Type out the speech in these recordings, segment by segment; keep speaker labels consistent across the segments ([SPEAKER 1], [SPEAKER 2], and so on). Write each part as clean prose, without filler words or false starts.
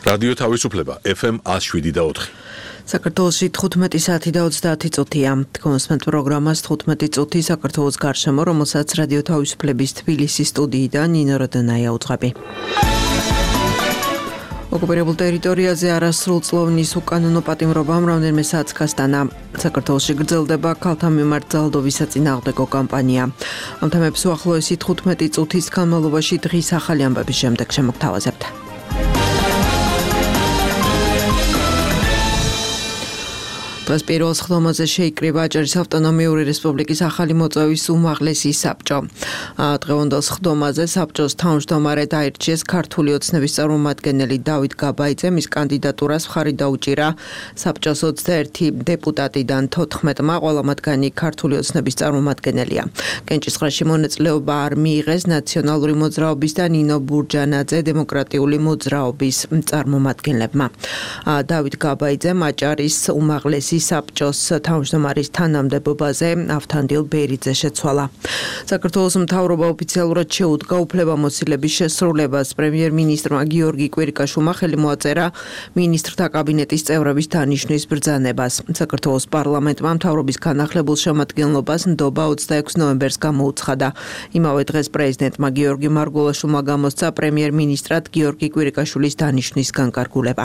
[SPEAKER 1] რადიო თავისუფლება FM 107.4.
[SPEAKER 2] საქართველოში 15 საათი და 30 წუთია. კონსმენტ პროგრამას 15 წუთი საქართველოს გარშემო, რომელსაც რადიო თავისუფლების თბილისის სტუდიიდან ნინო როდანაია უძღვები. ოკუპირებულ ტერიტორიაზე არასრულწლოვნის უკანონო პატიმრობამ რამდენიმე საათს გასტანა. საქართველოში გრძელდება ქალთა მიმართ ძალადობის საწინააღმდეგო კამპანია. ამ თემებს უახლოესი 15 წუთის განმავლობაში დღის ახალი ამბების შემდეგ შემოგთავაზებთ. დღეს პირველ სხდომაზე შეიკრიბა აჭარის ავტონომიური რესპუბლიკის ახალი მოწვევის უმაღლესი საბჭო. დღევანდელ სხდომაზე საბჭოს თავმჯდომარედ აირჩიეს ქართული ოცნების წარმომადგენელი დავით გაბაიძე, მის კანდიდატურას მხარი დაუჭირა საბჭოს 21 დეპუტატიდან 14-მა, ყველა მათგანი ქართული ოცნების წარმომადგენელია. კენჭისყრაში მონაწილეობა არ მიიღეს ნაციონალური მოძრაობის და ნინო ბურჯანაძე დემოკრატიული მოძრაობის წარმომადგენლებმა. დავით გაბაიძემ აჭარის უმაღლესი საბჭოს თავმჯდომარის თანამდებობაზე ავთანდილ ბერიძე შეცვალა. საქართველოს მთავრობა ოფიციალურად შეუდგა უფლებამოსილების შესრულებას. პრემიერ-მინისტრმა გიორგი კვირიკაშვილმა ხელი მოაწერა მინისტრთა კაბინეტის წევრების დანიშნვის ბრძანებას. საქართველოს პარლამენტმა მთავრობის განახლებულ შემადგენლობას ნდობა 26 ნოემბერს გამოუცხადა. იმავე დღეს პრეზიდენტმა გიორგი მარგველაშვილმა გამოსცა პრემიერ-მინისტრად გიორგი კვირიკაშვილის დანიშნვის განკარგულება.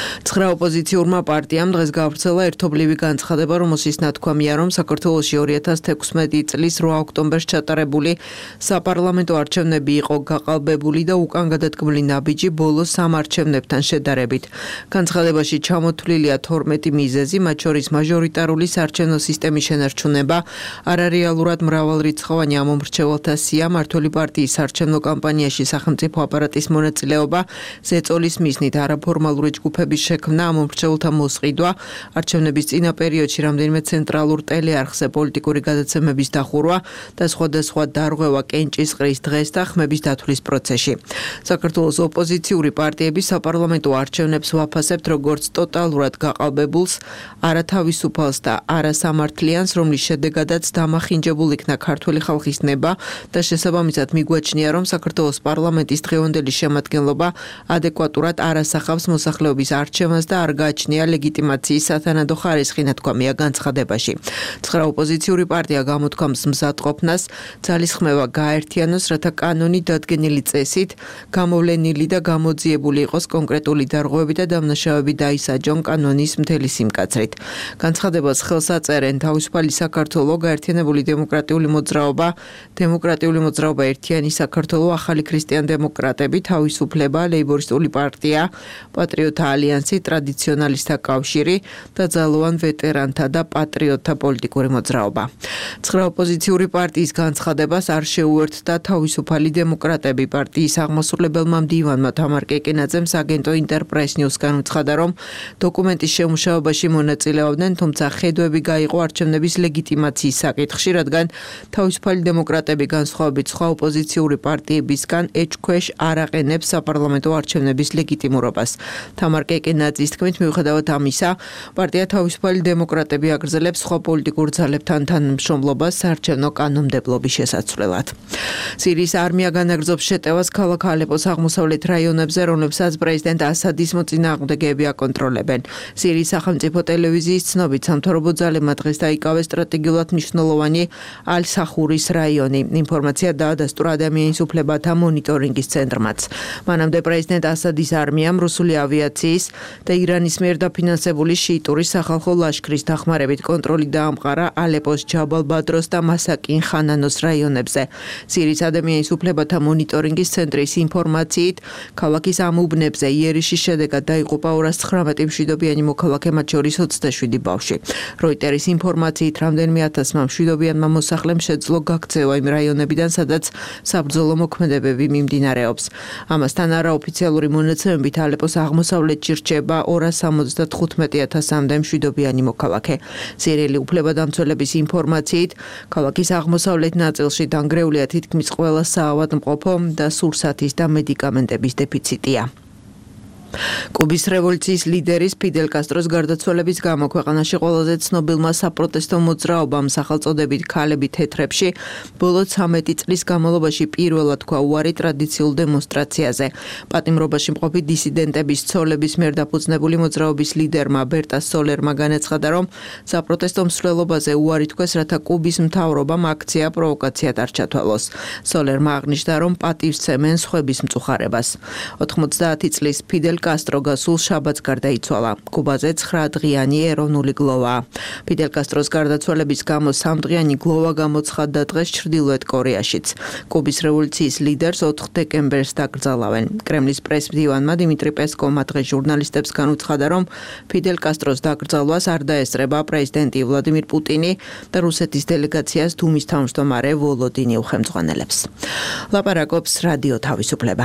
[SPEAKER 2] 9 ოპოზიციურმა პარტიამ დღეს გაავრცელა ერთობლივი განცხადება, რომელშიც ნათქვამია, რომ საქართველოში 2016 წლის 8 ოქტომბერს ჩატარებული საპარლამენტო არჩევნები იყო გაყალბებული და უკან გადადგმული ნაბიჯი ბოლო სამ არჩევნებთან შედარებით. განცხადებაში ჩამოთვლილია 12 მიზეზი, მათ შორის მაჟორიტარული საარჩევნო სისტემის შენარჩუნება, არარეალურად მრავალრიცხოვანი ამომრჩეველთა სია, მმართველი პარტიის საარჩევნო კამპანიაში სახელმწიფო აპარატის მონაწილეობა, ზეწოლის მიზნით არაფორმალური ჯგუფების შექმნა, ამომრჩეველთა მოსყიდვა, არჩევნების წინა პერიოდში რამდენიმე ცენტრალურ ტელეარხზე პოლიტიკური გადაცემების დახურვა და სხვადასხვა დარღვევა კენჭისყრის დღეს და ხმების დათვლის პროცესში. საქართველოს ოპოზიციური პარტიები საპარლამენტო არჩევნებს ვაფასებთ როგორც ტოტალურად გაყალბებულს, არათავისუფალს და არასამართლიანს, რომლის შედეგადაც დამახინჯებულ იქნა ქართველი ხალხის ნება და შესაბამისად მიგვაჩნია, რომ საქართველოს პარლამენტის დღევანდელი შემადგენლობა ადეკვატურად არ ასახავს მოსახლეობის არჩევანს და არ გააჩნია ლეგიტიმაციის სათანადო ხარისხი, ნათქვამია განცხადებაში. 9 ოპოზიციური პარტია გამოთქვამს მზადყოფნას ძალისხმევა გააერთიანოს, რათა კანონი დადგენილი წესით გამოვლენილი და გამოძიებული იყოს კონკრეტული დარღვევები და დამნაშავეები დაისაჯონ კანონის მთელი სიმკაცრით. განცხადებას ხელს აწერენ თავისუფალი საქართველო, გაერთიანებული დემოკრატიული მოძრაობა, დემოკრატიული მოძრაობა ერთიანი საქართველო, ახალი ქრისტიან-დემოკრატები, თავისუფლება, ლეიბორისტული პარტია, პატრიოტთა ალიანსი, ტრადიციონალისტთა კავშირი და ძალოვან ვეტერანთა და პატრიოტთა პოლიტიკური მოძრაობა. 9 ოპოზიციური პარტიის განცხადებას არ შეუერთდა თავისუფალი დემოკრატები. პარტიის აღმასრულებელმა მდივანმა თამარ კეკენაძემ აგენტო ინტერპრეს ნიუსგან უცხადა, რომ დოკუმენტის შემუშავებაში მონაწილეობდნენ, თუმცა ხედვები გაიყო არჩევნების ლეგიტიმაციის საკითხში, რადგან თავისუფალი დემოკრატები განსხვავებით სხვა ოპოზიციური პარტიებისგან ეჭქვეშ არ აყენებს საპარლამენტო არჩევნების ლეგიტიმურობას. თამარ კეკენაძის თქმით, მიუხედავად ამისა, პარტია თავისუფალი დემოკრატები აგრძელებს სხვა პოლიტიკურ ძალებთან თანამშრომლობას საარჩევნო კანონმდებლობის შესაცვლელად. სირიის არმია განაგრძობს შეტევას ქალაქ ალეპოს აღმოსავლეთ რაიონებზე, რომლებსაც პრეზიდენტ ასადის მოწინააღმდეგეები აკონტროლებენ. სირიის სახელმწიფო ტელევიზიის ცნობით, სამთავრობო ძალებმა დღეს დაიკავეს სტრატეგიულად მნიშვნელოვანი ალ-სახურის რაიონი. ინფორმაცია დაადასტურა ადამიანის უფლებათა მონიტორინგის ცენტრმაც. მანამდე პრეზიდენტ ასადის არმიამ რუსული ავიაციის და ირანის მიერ დაფინანსებული შიიტური სახალხო ლაშქრის დახმარებით კონტროლი დაამყარა ალეპოს ჯაბალ-ბადროს და მასაკინ ხანანოს რაიონებზე. სირიის ადამიანის უფლებათა მონიტორინგის ცენტრის ინფორმაციით, ქალაქის ამ უბნებზე იერიშის შედეგად დაიღუპა 219 მშვიდობიანი მოქალაქე, მათ შორის 27 ბავშვი. როიტერის ინფორმაციით, რამდენიმე ათასმა მშვიდობიანმა მოსახლემ შეძლო გაქცევა იმ რაიონებიდან, სადაც საბრძოლო მოქმედებები მიმდინარეობს. ამასთან არაოფიციალური მონაცემებით ალეპოს აღმოსავლეთში რჩება 275,000-მდე მშვიდობიანი მოქალაქე. სირიელი უფლებადამცველების ინფორმაციით, ქალაქის აღმოსავლეთ ნაწილში დანგრეულია თითქმის ყველა საავადმყოფო და სურსათის და მედიკამენტების დეფიციტია. კუბის რევოლუციის ლიდერის ფიდელ კასტროს გარდაცვალების გამო ქვეყანაში ყველაზე ცნობილმა საპროტესტო მოძრაობამ სახელწოდებით ქალები თეთრებში ბოლო 13 წლის განმავლობაში პირველად თქვა უარი ტრადიციულ დემონსტრაციაზე. პატიმრობაში მყოფი დისიდენტების ცოლების მიერ დაფუძნებული მოძრაობის ლიდერმა ბერტა სოლერმა განაცხადა, რომ საპროტესტო მსვლელობაზე უარი თქვეს, რათა კუბის მთავრობამ აქცია პროვოკაციად არ ჩათვალოს. სოლერმა აღნიშნა, რომ პატივსცემენ სხვების მწუხარებას. 90 წლის ფიდელ კასტრო გასულ შაბათს გარდაიცვალა. კუბაზე 9 დღიანი ეროვნული გლოვაა. ფიდელ კასტროს გარდაცვალების გამო 3 დღიანი გლოვა გამოცხადდა დღეს ჩრდილოეთ კორეაშიც. კუბის რევოლუციის ლიდერს 4 დეკემბერს დაკრძალავენ. კრემლის პრესმდივანმა დიმიტრი პესკოვმა დღეს ჟურნალისტებს განუცხადა, რომ ფიდელ კასტროს დაკრძალვას არ დაესწრება პრეზიდენტი ვლადიმირ პუტინი და რუსეთის დელეგაციას დუმის თავმჯდომარე ვოლოდინი უხელმძღვანელებს. ლაპარაკობს რადიო თავისუფლება.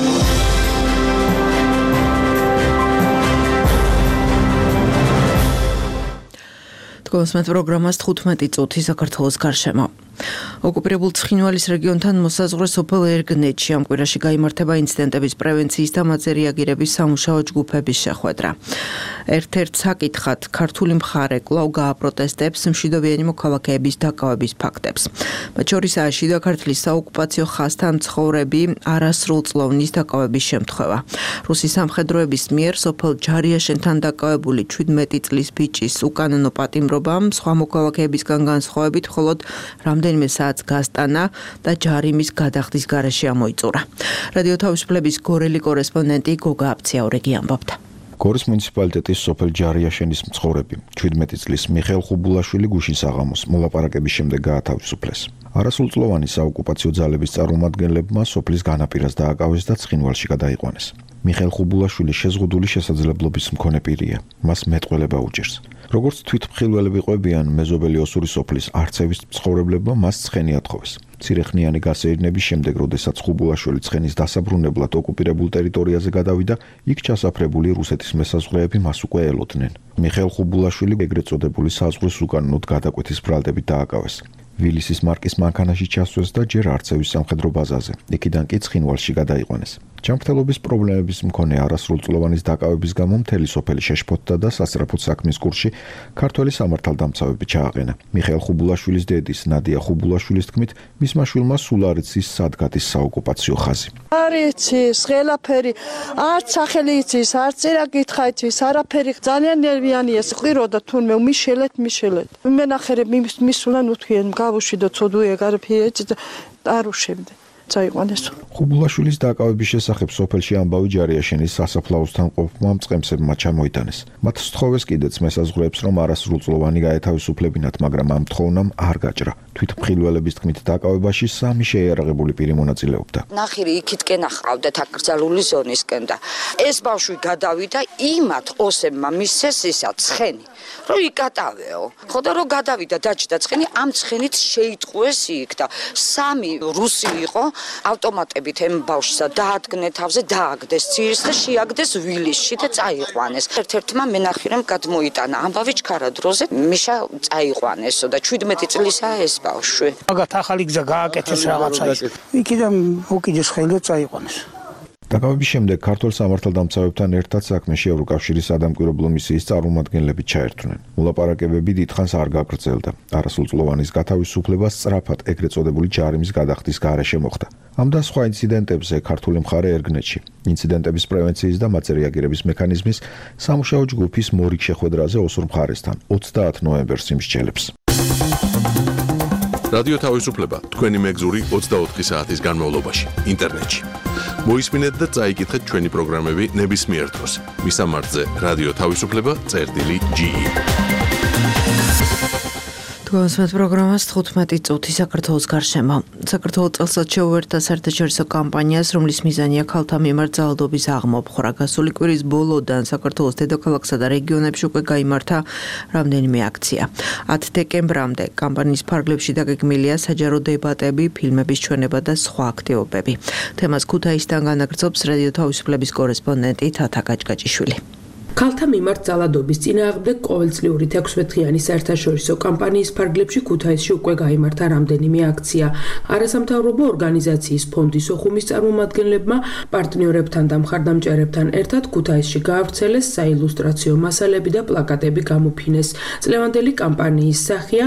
[SPEAKER 2] თქვენს პროგრამას 15 წუთი საქართველოს გარშემო. ოკუპირებულ ცხინვალის რეგიონთან მოსაზღვრე სოფელ ერგნეთში ამ კვირაში გაიმართება ინციდენტების პრევენციის და მათზე რეაგირების სამუშაო ჯგუფების შეხვედრა. ერთ-ერთ საკითხად ქართული მხარე კვლავ გააპროტესტებს მშვიდობიანი მოქალაქეების დაკავების ფაქტებს. მათ შორისაა შიდა ქართლის საოკუპაციო ხაზთან მცხოვრები არასრულწლოვნის დაკავების შემთხვევა. რუსი სამხედროების მიერ სოფელ ჯარიაშენთან დაკავებული 17 წლის ბიჭის უკანონო პატიმრობამ სხვა მოქალაქეებისგან განსხვავებით მხოლოდ რამდენიმე საათს გასტანა და ჯარიმის გადახდის გარეშე ამოიწურა. რადიო თავისუფლების გორელი კორესპონდენტი გოგა აბციაურეგი ამბობდა.
[SPEAKER 3] გორის მუნიციპალიტეტის სოფელ ჯარიაშენის მცხოვრები 17 წლის მიხეილ ხუბულაშვილი გუშინ საღამოს მოლაპარაკების შემდეგ გაათავისუფლეს. არასრულწლოვანი საოკუპაციო ძალების წარმომადგენლებმა სოფლის განაპირას დააკავეს და ცხინვალში გადაიყვანეს. მიხეილ ხუბულაშვილი შეზღუდული შესაძლებლობის მქონე პირია. მას მეტყველება უჭირს. როგორც თვითმხილველები ყვებიან, მეზობელი ოსური სოფლის არცევის მცხოვრებლებმა მას ცხენი ათხოვეს. მცირეხნიანი გასეირნების შემდეგ, როდესაც ხუბულაშვილი ცხენის დასაბრუნებლად ოკუპირებულ ტერიტორიაზე გადავიდა, იქ ჩასაფრებული რუსეთის მესაზღვრეები მას უკვე ელოდნენ. მიხეილ ხუბულაშვილი ეგრეთ წოდებული საზღვრის უკანონოდ გადაკვეთის ბრალდებით დააკავეს. ვილისის მარკის მანქანაში ჩასვეს და ჯერ არცევის სამხედრო ბაზაზე. იქიდან კი ცხინვალში გადაიყვანეს. ჯანმრთელობის პრობლემების მქონე არასრულწლოვანის დაკავების გამო მთელი სოფელი შეშფოთდა და სასწრაფო საქმის კურსში ქართველი სამართალდამცავები ჩააყენა. მიხეილ ხუბულაშვილის დედის ნადია ხუბულაშვილის თქმით, მისმა შვილმა სულ არ იცის სად გადის საოკუპაციო ხაზი.
[SPEAKER 4] არ იცის, ყველაფერი, არც სახელი იცის, არც წერა კითხა იცის, არაფერი ძალიან ნერვიანია. ყვიროდა თუნმე მიშელეთ. მე ნახერებ მისულან უთქიან გავუშვიდო ცოდუე გარფიეჭ და არუშებდე. წაიყვანეს.
[SPEAKER 3] ხუბულაშვილის დაკავების შესახებ სოფელში ამბავი ჯარიაშენის სასაფლაოსთან ყოფმა მწყემსებმა ჩამოიტანეს. მათ სთხოვეს კიდეც მესაზღვრეებს, რომ არასრულწლოვანი გაეთავისუფლებინათ, მაგრამ ამ თხოვნამ არ გაჭრა. თვითმხილველების თქმით, დაკავებაში 3 შეიარაღებული პირი მონაწილეობდა.
[SPEAKER 5] ნახირი იქითკენ აყავდათ აკრძალული ზონისკენ და ეს ბავშვი გადავიდა იმათ ოსებმა მისცეს ისა ცხენი. რომ იკატავეო. ხოდა რომ გადავიდა დაჭდა ცხენი, ამ ცხენით შეიტყუეს იქ და 3 რუსი იყო ავტომატებით ემ ბავშვსა დაადგნე თავზე, დააგდეს ცირს და შეაგდეს ვილისში და წაიყვანეს. ერთ-ერთმა მენახირემ გადმოიტანა ამბავი ჩქარა დროზე, მიშა წაიყვანესო და 17 წლისაა ეს ბავშვი.
[SPEAKER 6] მაგათ ახალი გზა გააკეთეს რაღაცა. იქიდან უკიდეს ხელი და წაიყვანეს.
[SPEAKER 3] დაკავების შემდეგ ქართულ სამართალდამცავებთან ერთად საქმეში ევროკავშირის სადამკვირვებლო მისიის წარმომადგენლები ჩაერთვნენ. მოლაპარაკებები დიდხანს არ გაგრძელდა. არასრულწლოვანის გათავისუფლება სწრაფად ეგრეთ წოდებული ჯარიმის გადახდის გარეშე მოხდა. ამ და სხვა ინციდენტებზე ქართული მხარე ერგნეთში ინციდენტების პრევენციის და მათზე რეაგირების მექანიზმის სამუშაო ჯგუფის მორიგ შეხვედრაზე ოსურ მხარესთან 30 ნოემბერს იმსჯელებს.
[SPEAKER 1] რადიო თავისუფლება თქვენი მეგზური 24 საათის განმავლობაში ინტერნეტში. მოისმინეთ და წაიკითხეთ ჩვენი პროგრამები ნებისმიერ დროს. მისამართზე რადიო თავისუფლება.ge.
[SPEAKER 2] თქვენს პროგრამას 15 წუთი საქართველოს გარშემო. საქართველოს წელსაც შეუერთდა საერთაშორისო კამპანიას, რომლის მიზანია ქალთა მიმართ ძალადობის აღმოფხვრა. გასული კვირის ბოლოდან საქართველოს დედაქალაქსა და რეგიონებში უკვე გაიმართა რამდენიმე აქცია. 10 დეკემბრამდე კამპანიის ფარგლებში დაგეგმილია საჯარო დებატები, ფილმების ჩვენება და სხვა აქტივობები. თემას ქუთაისიდან განაგრძობს რადიო თავისუფლების კორესპონდენტი თათა გაჭგაჭიშვილი.
[SPEAKER 7] ქალთა მიმართ ძალადობის წინააღმდეგ ყოველწლიური 16-დღიანი საერთაშორისო კამპანიის ფარგლებში ქუთაისში უკვე გაიმართა რამდენიმე აქცია. არასამთავრობო ორგანიზაციის ფონდის ოხუმის წარმომადგენლებმა პარტნიორებთან და მხარდამჭერებთან ერთად ქუთაისში გაავრცელეს საილუსტრაციო მასალები და პლაკატები გამოფინეს. წლევანდელი კამპანიის სახეა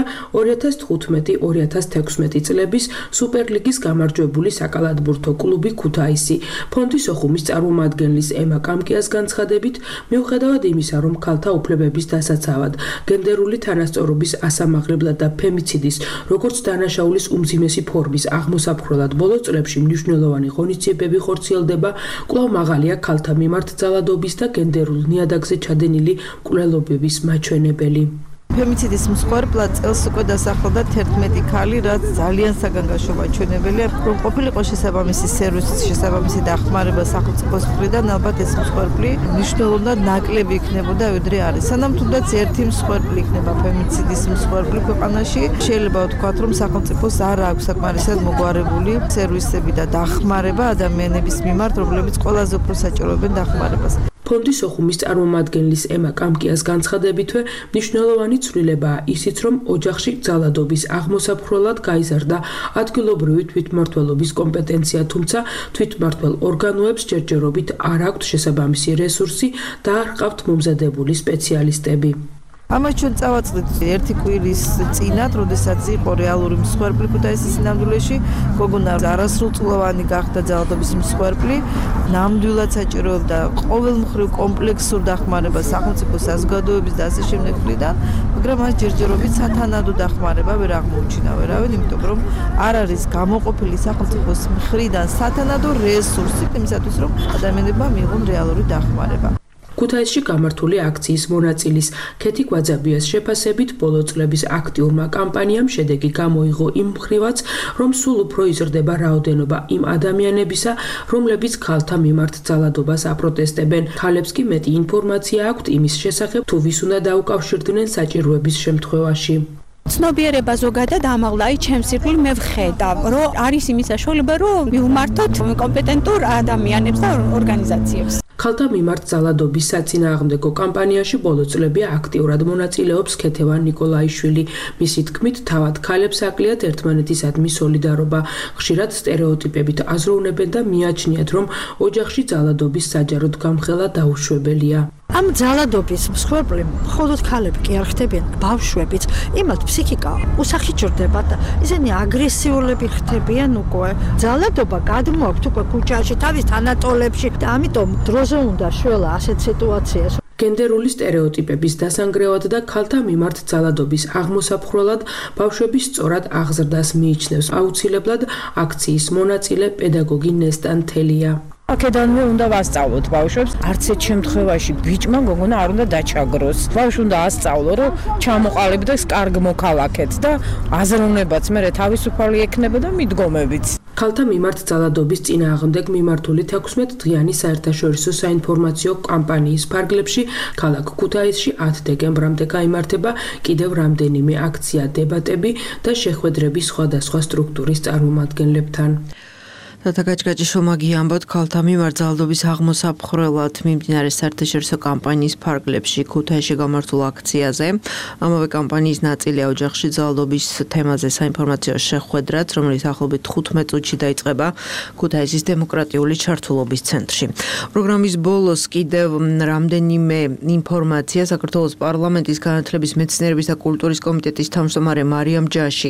[SPEAKER 7] 2015-2016 წლების სუპერლიგის გამარჯვებული საკალათბურთო კლუბი ქუთაისი. ფონდის ოხუმის წარმომადგენლის ემა კამკიას განცხადებით, მიუხედავად იმისა, რომ ქალთა უფლებების დასაცავად, გენდერული თანასწორობის ასამაღლებლად და ფემიციდის, როგორც დანაშაულის უმძიმესი ფორმის აღმოსაფხრელად ბოლო წლებში მნიშვნელოვანი ღონისძიებები ხორციელდება, კვლავ მაღალია ქალთა მიმართ ძალადობის და გენდერულ ნიადაგზე ჩადენილი მკვლელობების მაჩვენებელი.
[SPEAKER 8] ფემიციდის მსხვერპლად წელს უკვე დასახელდა 11 ქალი, რაც ძალიან საგანგაშო მაჩვენებელია, რომ ყოფილიყო შესაბამისი სერვისის შესაბამისი დახმარება სახელმწიფოს მხრიდან, ალბათ ეს მსხვერპლი მნიშვნელოვნად ნაკლები იქნებოდა, ვიდრე არის. სანამ თუნდაც ერთი მსხვერპლი იქნება ფემიციდის მსხვერპლი ქვეყანაში, შეიძლება ვთქვათ, რომ სახელმწიფოს არ აქვს საკმარისად მოგვარებული სერვისები და დახმარება ადამიანების მიმართ, რომლებიც ყველაზე უფრო საჭიროებენ დახმარებას.
[SPEAKER 7] ფონდის ოხუმის წარმომადგენლის ემა კამკიას განცხადებითვე მნიშვნელოვანი ცვლილებაა ისიც, რომ ოჯახში ძალადობის აღმოსაფხრელად გაიზარდა ადგილობრივი თვითმმართველობის კომპეტენცია, თუმცა თვითმმართველ ორგანოებს ჯერჯერობით არ აქვთ შესაბამისი რესურსი და არ ჰყავთ მომზადებული სპეციალისტები.
[SPEAKER 8] ამას ჩვენ წავაწყდით ერთი კვირის წინათ, როდესაც იყო რეალური მსხვერპლი ქუთაისის სინამდვილეში, გოგონა არასრულწლოვანი გახდა ძალადობის მსხვერპლი, ნამდვილად საჭიროებდა ყოველმხრივ კომპლექსურ დახმარებას სახელმწიფო საზოგადოების და ასე შემდეგ მხრიდან, მაგრამ მას ჯერჯერობით სათანადო დახმარება ვერ აღმოუჩინა ვერავინ, იმიტომ რომ არ არის გამოყოფილი სახელმწიფოს მხრიდან სათანადო რესურსი იმისათვის, რომ ადამიანებმა მიიღონ რეალური დახმარება.
[SPEAKER 7] ქუთაისში გამართული აქციის მონაწილის ქეთი გვაძაბიას შეფასებით ბოლო წლების აქტიურმა კამპანიამ შედეგი გამოიღო იმ მხრივაც, რომ სულ უფრო იზრდება რაოდენობა იმ ადამიანებისა, რომლებიც ქალთა მიმართ ძალადობას აპროტესტებენ. ქალებს კი მეტი ინფორმაცია აქვთ იმის შესახებ, თუ ვის უნდა დაუკავშირდნენ საჭიროების შემთხვევაში.
[SPEAKER 9] ცნობიერება ზოგადად ამაღლა, ჩემს ირგვლივ მე ვხედავ, რომ არის იმის საშუალება, რომ მივმართოთ კომპეტენტურ ადამიანებს და ორგანიზაციებს.
[SPEAKER 7] ქალთა მიმართ ძალადობის საწინააღმდეგო კამპანიაში ბოლო წლები აქტიურად მონაწილეობს ქეთევან ნიკოლაიშვილი. მისი თქმით, თავად ქალებს აკლიათ ერთმანეთისადმი სოლიდარობა. ხშირად სტერეოტიპებით აზროვნებენ და მიაჩნიათ, რომ ოჯახში ძალადობის საჯაროდ გამხელა დაუშვებელია.
[SPEAKER 10] ამ ძალადობის მსხვერპლი მხოლოდ ქალები კი არ ხდებიან, ბავშვებიც. იმათ ფსიქიკა უსახი ჭრდება და ისინი აგრესიულები ხდებიან უკვე. ძალადობა გადმოაქვთ უკვე ქუჩაში, თავის თანატოლებში და ამიტომ დროზე უნდა შველა ასეთ სიტუაციას.
[SPEAKER 7] გენდერული სტერეოტიპების დასანგრევად და ქალთა მიმართ ძალადობის აღმოსაფხრელად ბავშვების სწორად აღზრდას მიიჩნევს აუცილებლად აქციის მონაწილე პედაგოგი ნესტან თელია.
[SPEAKER 11] აქედანვე უნდა ვასწავლოთ ბავშვებს, არც ერთ შემთხვევაში ბიჭმა გოგონა არ უნდა დაჩაგროს. ბავშვი უნდა ასწავლო, რომ ჩამოყალიბდეს კარგ მოქალაქედ და აზროვნებაც მერე თავისუფალი ექნება და მიდგომებიც.
[SPEAKER 7] ქალთა მიმართ ძალადობის წინააღმდეგ მიმართული 16-დღიანი საერთაშორისო საინფორმაციო კამპანიის ფარგლებში ქალაქ ქუთაისში 10 დეკემბრამდე გაიმართება კიდევ რამდენიმე აქცია, დებატები და შეხვედრები სხვადასხვა სტრუქტურის წარმომადგენლებთან.
[SPEAKER 2] დათაგაჭგაჭი შომაგი ამბობთ ქალთა მიმართ ძალადობის აღმოსაფხრელად მიმდინარე საერთაშორისო კამპანიის ფარგლებში ქუთაისში გამართულ აქციაზე. ამავე კამპანიის ნაწილია ოჯახში ძალადობის თემაზე საინფორმაციო შეხვედრაც, რომელიც ახლობით 15 წუთში დაიწყება ქუთაისის დემოკრატიული ჩართულობის ცენტრში. პროგრამის ბოლოს კიდევ რამდენიმე ინფორმაცია საქართველოს პარლამენტის განათლების, მეცნიერების და კულტურის კომიტეტის თავმჯდომარე მარიამ ჯაში.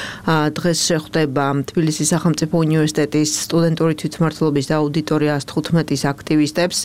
[SPEAKER 2] დღეს შეხვდება თბილისის სახელმწიფო უნივერსიტეტის სტუდენტური თვითმმართველობის და აუდიტორია 115-ის აქტივისტებს.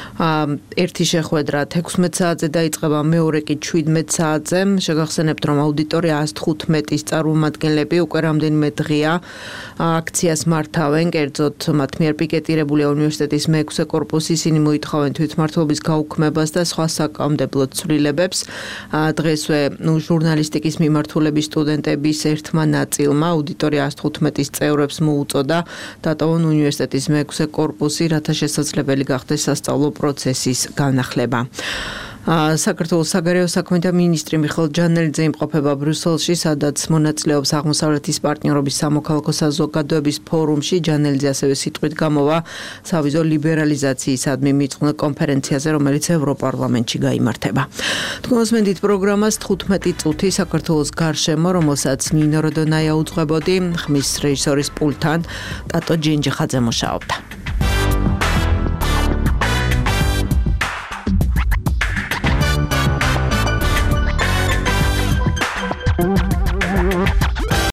[SPEAKER 2] ერთი შეხვედრა 16 საათზე დაიწყება, მეორე კი 17 საათზე. შეგახსენებთ, რომ აუდიტორია 115-ის წარმომადგენლები უკვე რამდენიმე დღეა აქციას მართავენ, კერძოდ მათ მიერ პიკეტირებულია უნივერსიტეტის მე-6 კორპუსი, ისინი მოითხოვენ თვითმმართველობის გაუქმებას და სხვა საკანონმდებლო ცვლილებებს. დღესვე ჟურნალისტიკის მიმართულების სტუდენტების ერთმა ნაწილმა აუდიტორია 115-ის წევრებს მოუწოდა დატოვონ უნივერსიტეტის მე-6 კორპუსი, რათა შესაძლებელი გახდეს სასწავლო პროცესის განახლება. საქართველოს საგარეო საქმეთა მინისტრი მიხეილ ჯანელიძე იმყოფება ბრიუსელში, სადაც მონაწილეობს აღმოსავლეთის პარტნიორობის სამოქალაქო საზოგადოების ფორუმში. ჯანელიძე ასევე სიტყვით გამოვა სავიზო ლიბერალიზაციისადმი მიწყვნილ კონფერენციაზე, რომელიც ევროპარლამენტში გაიმართება. თქვენს მენდით პროგრამას 15 წუთი საქართველოს გარშემო, რომელსაც ნინო როდონაია უძღვებოდი, ხმის რეჟისორის პულტთან ტატო ჯენჯიხაძე მუშაობდა.